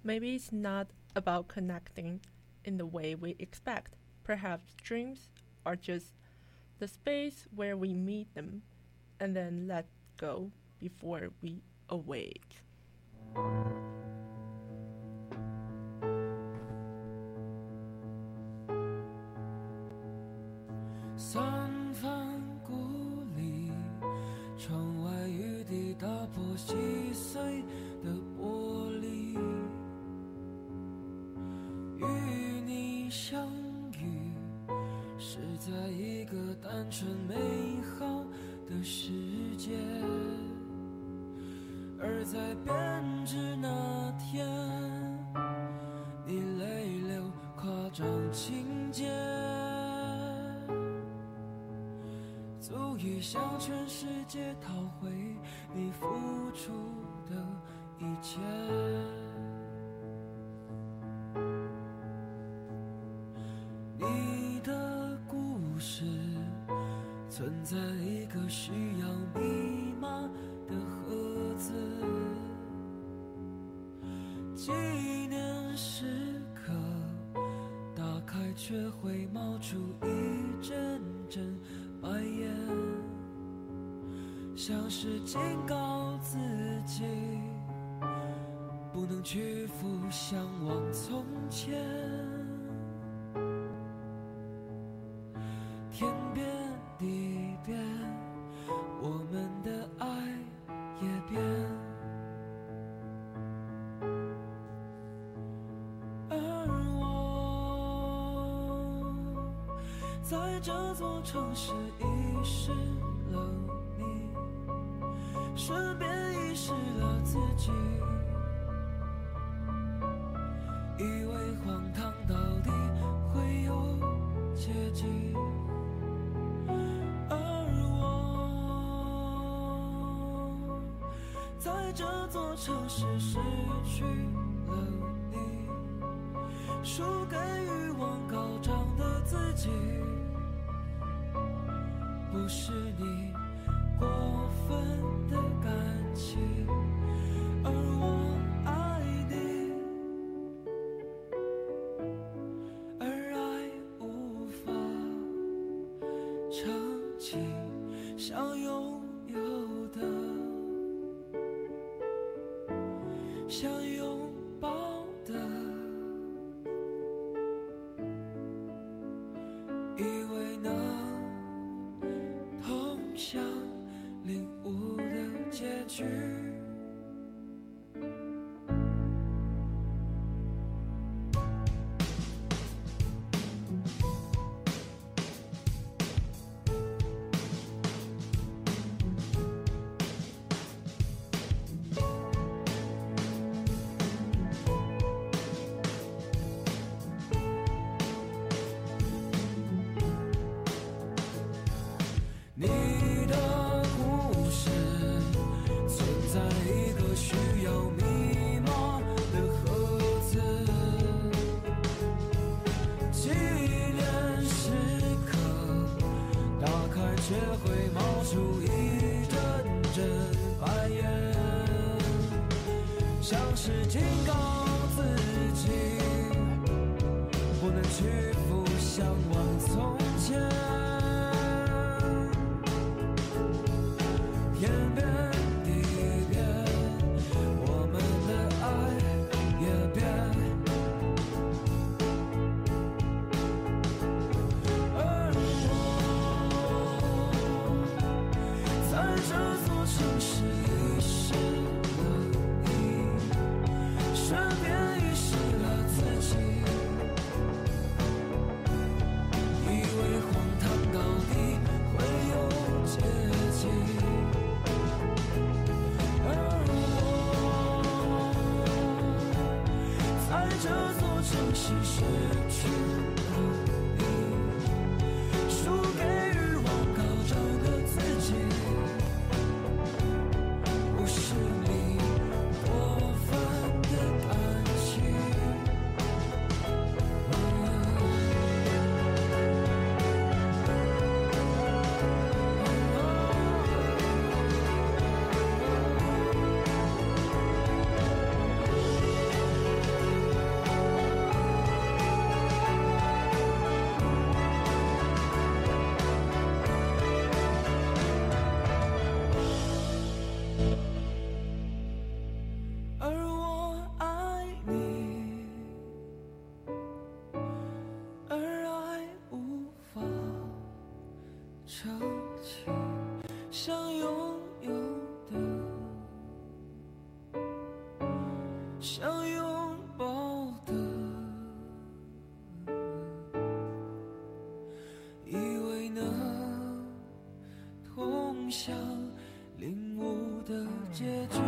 Maybe it's not about connecting in the way we expect. Perhaps dreams are just the space where we meet them and then let go before we awake. 三番故里，窗外雨滴打破细碎的玻璃，与你相遇是在一个单纯美好的世界，而在编织那天，你泪流夸张情节，足以向全世界讨回你付出的一切。你的故事存在一个需要密码的盒子，纪念时刻打开却会冒出一阵阵白烟，像是警告自己不能屈服向往从前。天变地变，我们的爱也变，而我在这座城市遗失了你，顺便遗失了自己，以为荒唐到底会有结局，而我在这座城市失去了你，输给欲望高涨的自己，不是你过分的感情，而我爱你，而爱无法撑起想拥有的，想拥抱的，以为能通向领悟的结局。你的故事存在一个需要密码的盒子，纪念时刻打开却会冒出一阵阵白烟，像是警告自己不能屈服向往从前。天变地变，我们的爱也变，而我在这座城市遗失了你，顺便遗失了自己，以为荒唐结局。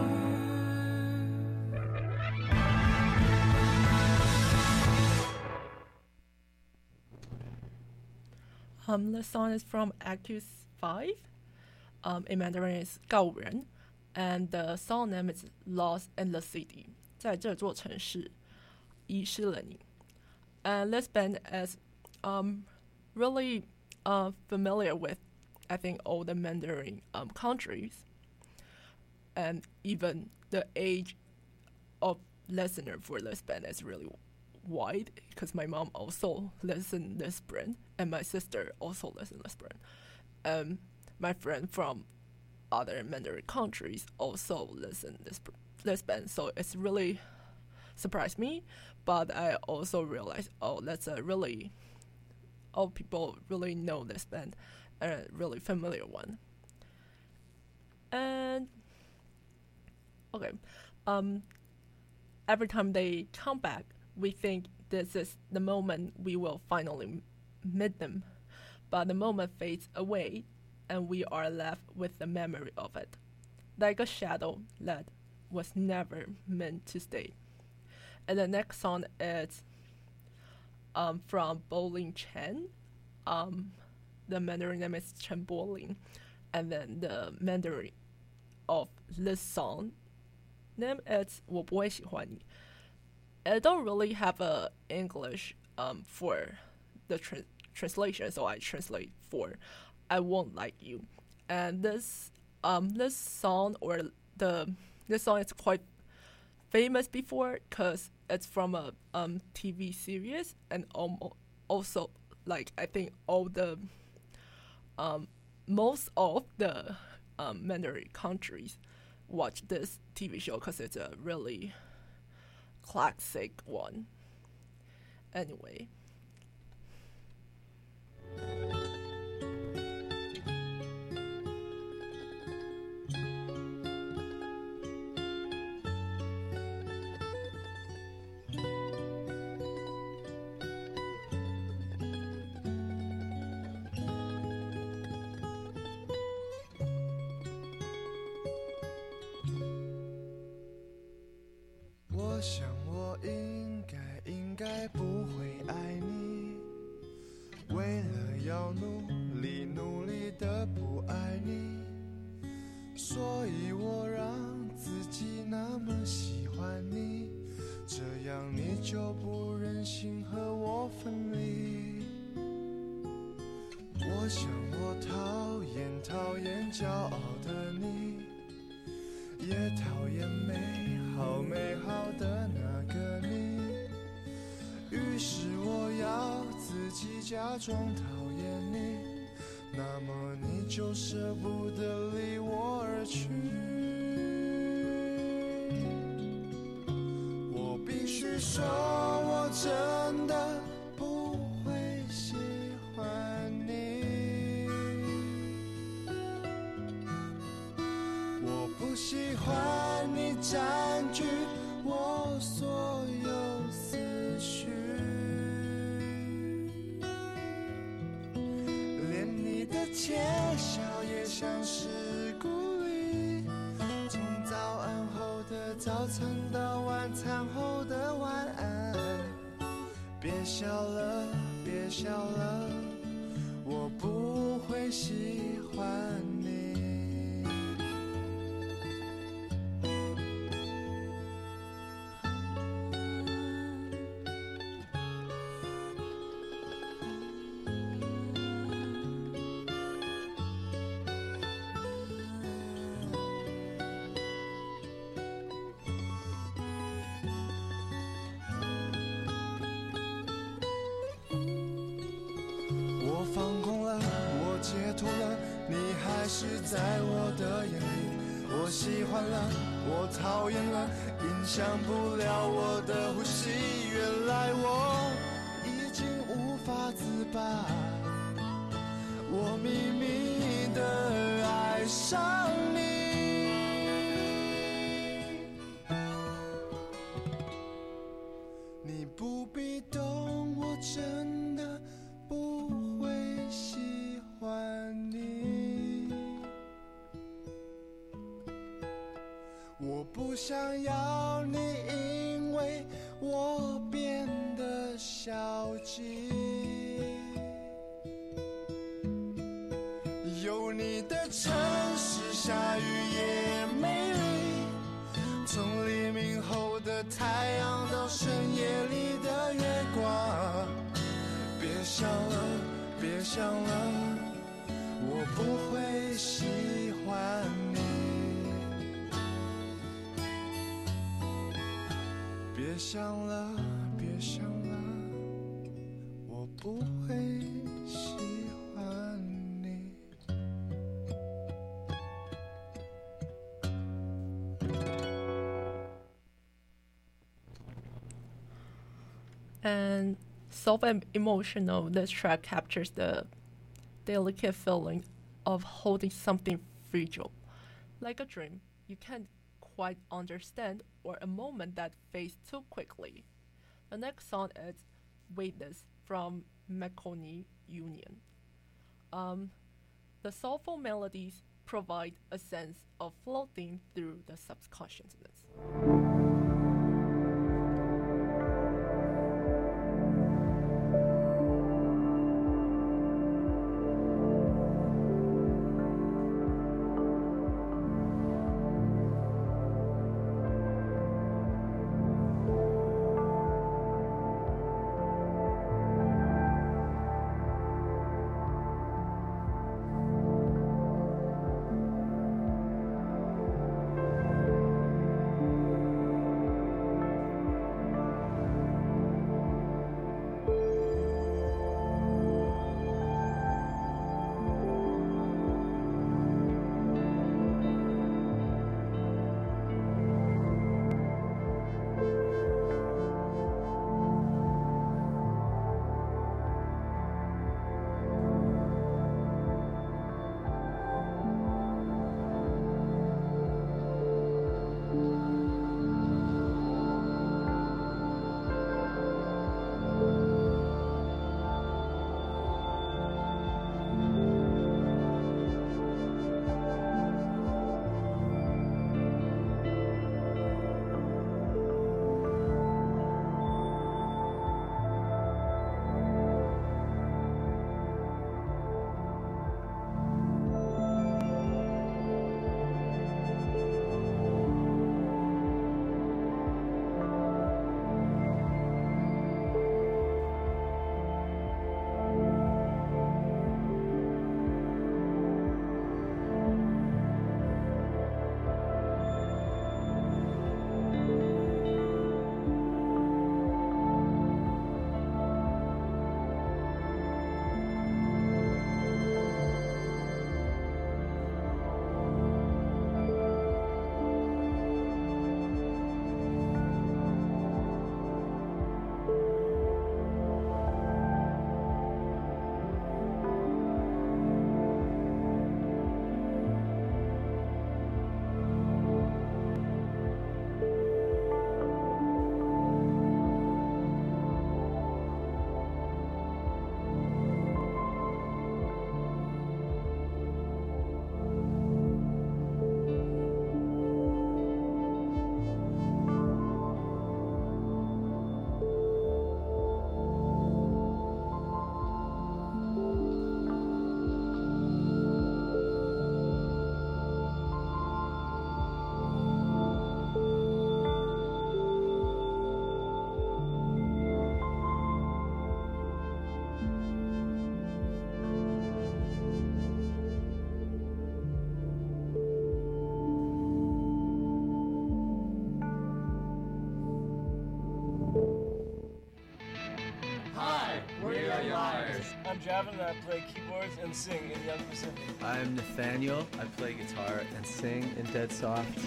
The song is from Act 5. In Mandarin is 告五人 and the song name is Lost in the City. 在这座城市遗失了你 And this band is really familiar with, I think, all the Mandarin countries. And even the age of listener for this band is really wide because my mom also listens this band and my sister also listens this band. My friend from other Mandarin countries also listen this band, so it's really surprised me. But I also realized, that's a really, all people really know this band, and a really familiar one. And okay, every time they come back, we think this is the moment we will finally meet them. But the moment fades away, and we are left with the memory of it, like a shadow that was never meant to stay. And the next song is from Bolin Chen. The Mandarin name is Chen Bolin. And then the Mandarin of this song name is 我不会喜欢你. I don't really have a English for the translation, so I translate for I won't like you. And this song this song is quite famous before because it's from a TV series, and also like I think all the most of the Mandarin countries watch this TV show because it's a really classic one. Anyway. 我想我应该不会爱你，为了要努力的不爱你，所以我让自己那么喜欢你，这样你就不忍心和我分离。我想我讨厌骄傲的你，也讨厌美好的那个你，于是我要自己假装讨厌你，那么你就舍不得离我而去。我必须说我真的不会喜欢你，我不喜欢你占据我所有思绪，连你的窃笑也像是鼓励，从早安后的早餐到晚餐后的晚安，别笑了别笑了，我不会喜欢你。我放空了，我解脱了，你还是在我的眼里。我喜欢了，我讨厌了，影响不了我的呼吸。原来我已经无法自拔，我秘密地爱上你。你不必懂，我真的不会喜欢你， 想要你因为我变得消极，有你的城市下雨也美丽，从黎明后的太阳到深夜里的月光。别想了，别想了，我不会喜欢你。别想了，别想了，我不会喜欢你。 And self-emotional, this track captures the delicate feeling of holding something fragile, like a dream you can't quite understand or a moment that fades too quickly. The next song is Weightless from Macaroni Union. The soulful melodies provide a sense of floating through the subconsciousness. I'm Javin and I play keyboards and sing in Young Pacific. I'm Nathaniel. I play guitar and sing in Dead Soft.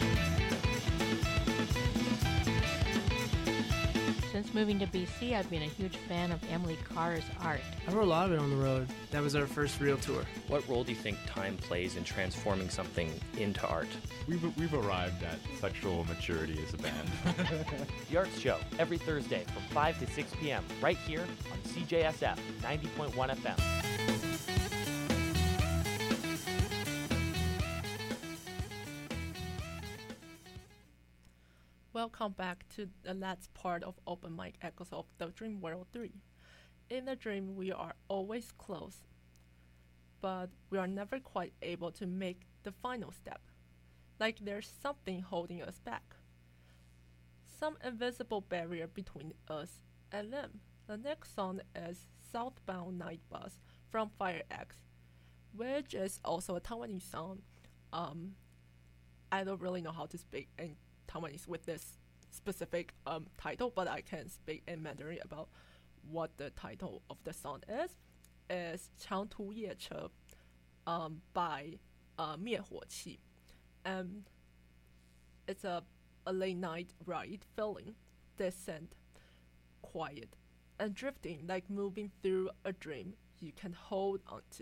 Since moving to BC, I've been a huge fan of Emily Carr's art. I wrote a lot of it on the road. That was our first real tour. What role do you think time plays in transforming something into art? We've arrived at sexual maturity as a band. The Arts Show, every Thursday from 5 to 6 p.m. right here on CJSF 90.1 FM. Welcome back to the last part of Open Mic Echoes of the Dream World 3. In the dream, we are always close, but we are never quite able to make the final step. Like there's something holding us back. Some invisible barrier between us and them. The next song is Southbound Night Bus from Fire X, which is also a Taiwanese song. I don't really know how to speak in Taiwanese with this specific title, but I can speak in Mandarin about what the title of the song is. It's 长途夜车 by 灭火器. And it's a late night ride feeling, distant, quiet, and drifting like moving through a dream you can hold on to.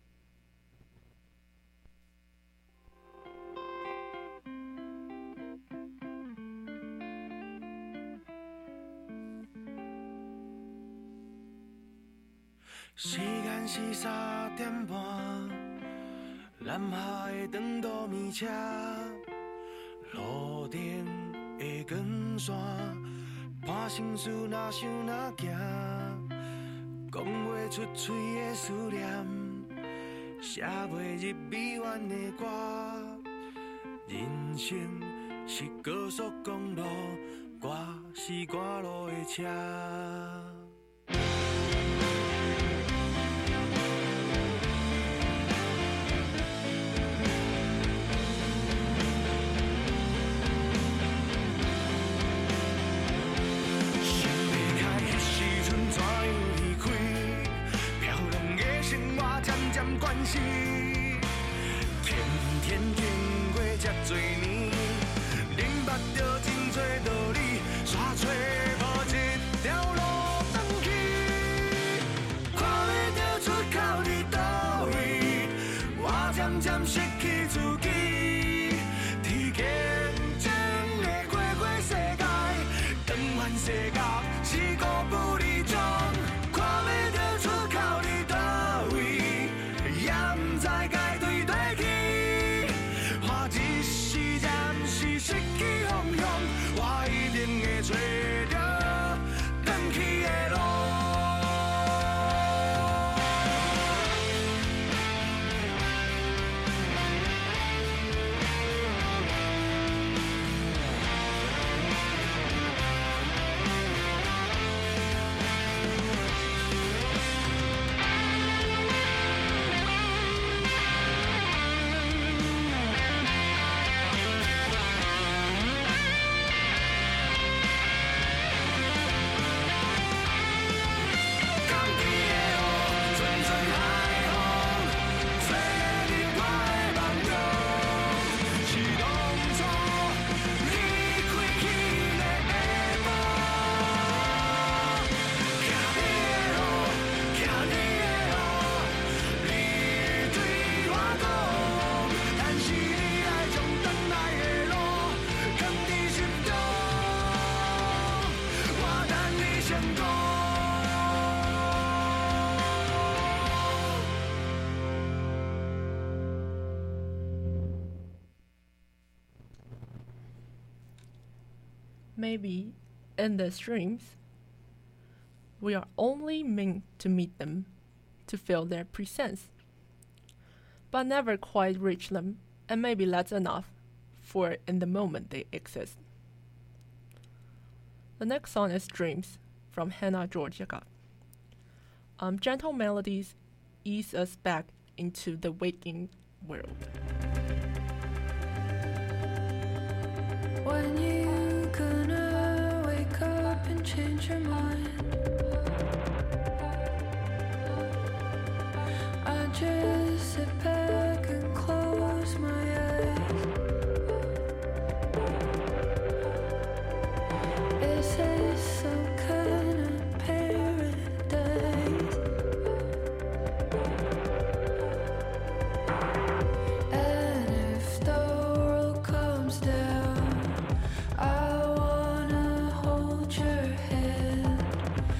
「时间是3点半，南下的长途米车，路顶的光线，伴心事若想若行，讲袂出嘴的思念，写袂入美怨的歌。人生是高速公路，我是赶路的车。天天经过这多年，明白着真多道理，煞找无一条路转去。看袂着出口伫倒位，我渐渐失去自己。天见证的过世界，转换世界是故不离种。看袂着出口伫倒位。也不知该对对去，我一时暂时失去方向，我一定会找到转去的路。 Maybe in these dreams, we are only meant to meet them, to feel their presence, but never quite reach them, and maybe that's enough, for in the moment they exist. The next song is Dreams from Hannah Georgica. Gentle melodies ease us back into the waking world. When you gonna wake up and change your mind? I just sit back and close my eyes. Is this some kind of paradise? And if the world comes down, I wanna hold your hand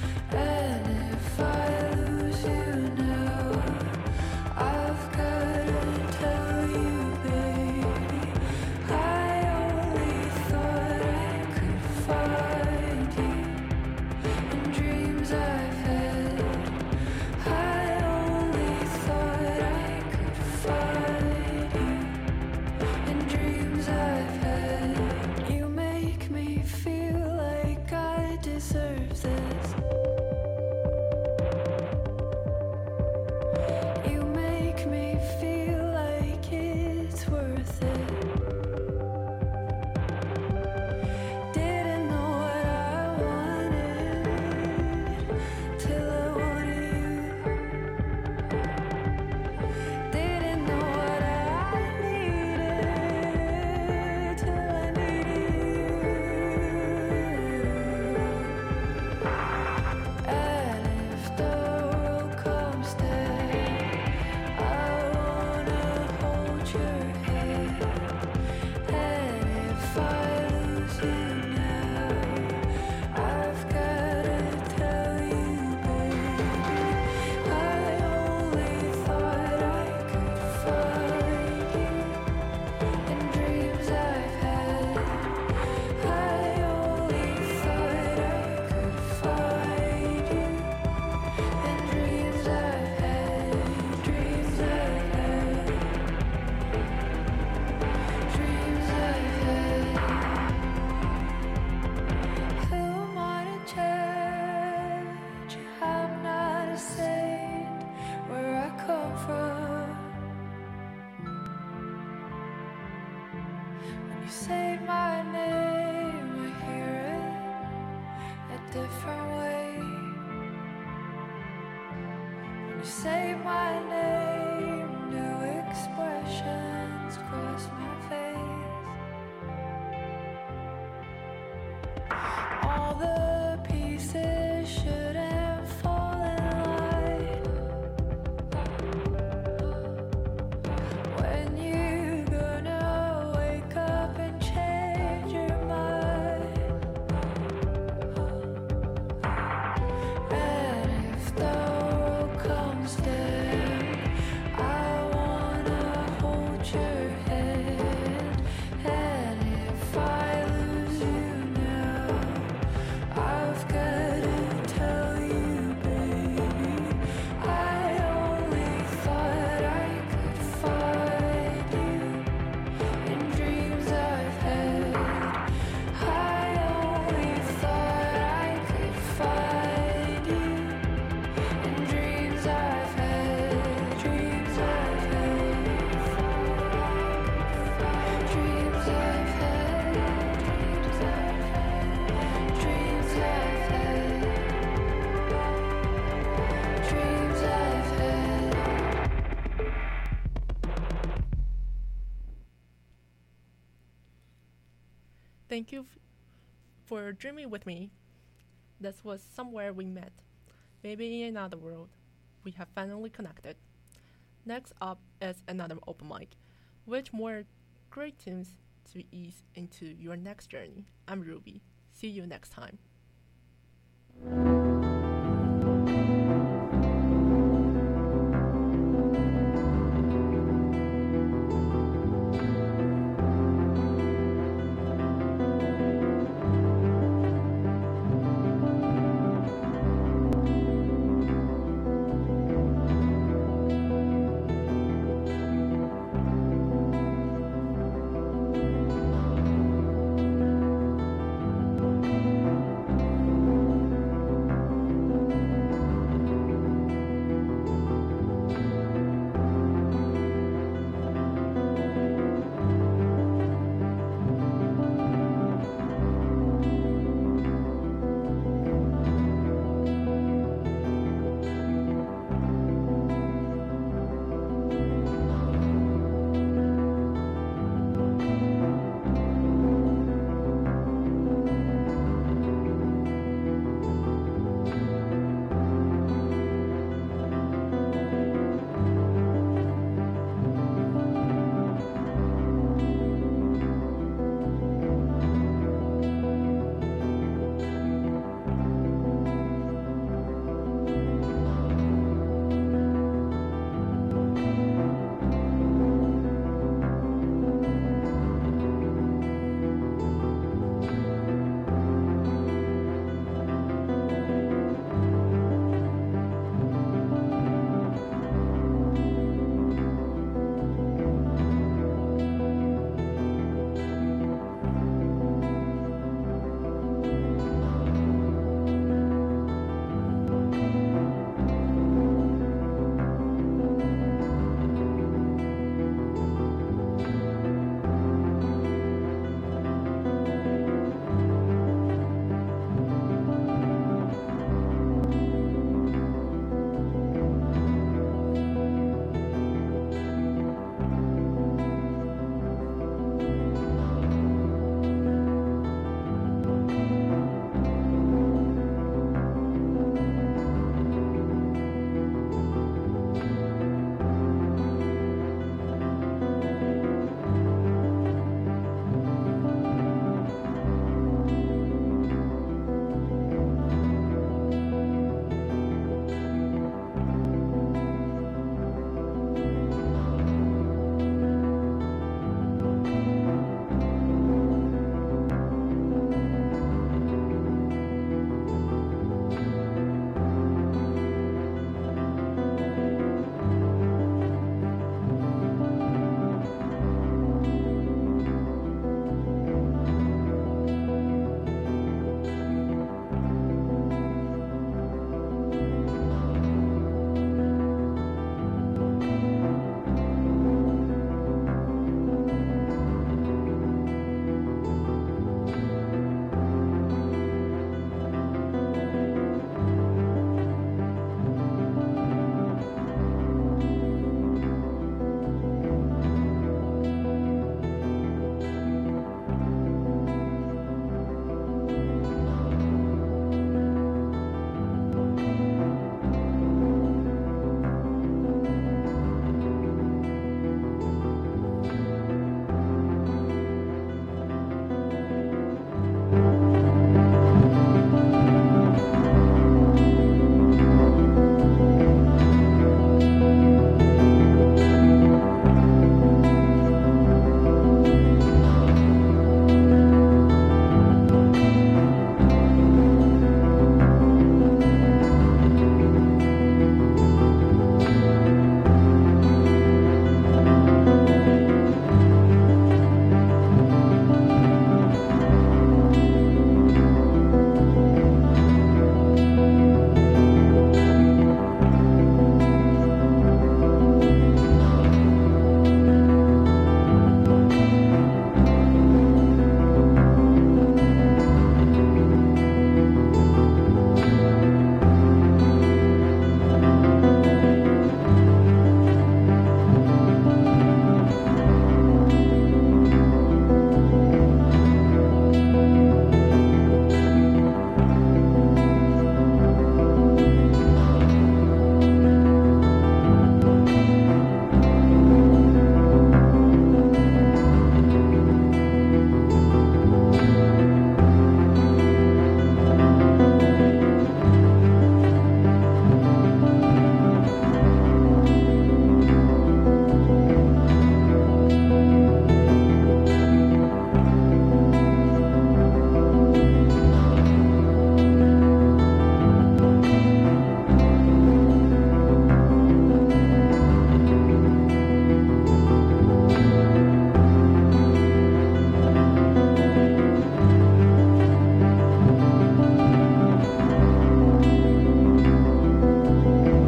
you say my name, new expressions cross my face. All the pieces shouldn't fall in line. When you gonna wake up and change your mind? And if the world comes down, I wanna hold your hand. And if I lose you now, I've gotta tell you, baby, I only thought I could find you in dreams I've had. I only thought I could find you in dreams I've had. Dreams I've had. Dreams I've had. Dreams I've had. Dreams I've had. Thank you for dreaming with me. This was somewhere we met. Maybe in another world, we have finally connected. Next up is another open mic, with more great tunes to ease into your next journey. I'm Ruby. See you next time.